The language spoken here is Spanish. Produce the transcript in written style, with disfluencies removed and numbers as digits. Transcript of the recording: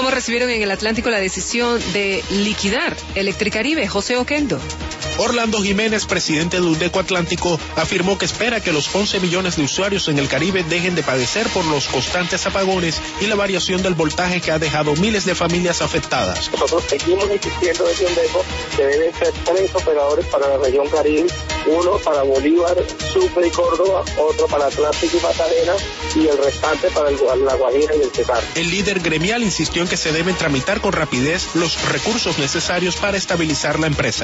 ¿Cómo recibieron en el Atlántico la decisión de liquidar Electricaribe? José Oquendo. Orlando Jiménez, presidente de Undeco Atlántico, afirmó que espera que los 11 millones de usuarios en el Caribe dejen de padecer por los constantes apagones y la variación del voltaje que ha dejado miles de familias afectadas. Nosotros seguimos insistiendo desde Undeco que deben ser 3 operadores para la región Caribe, uno para Bolívar, Sucre y Córdoba, otro para Atlántico y Magdalena y el restante para la Guajira y el Cesar. El líder gremial insistió en que se deben tramitar con rapidez los recursos necesarios para estabilizar la empresa.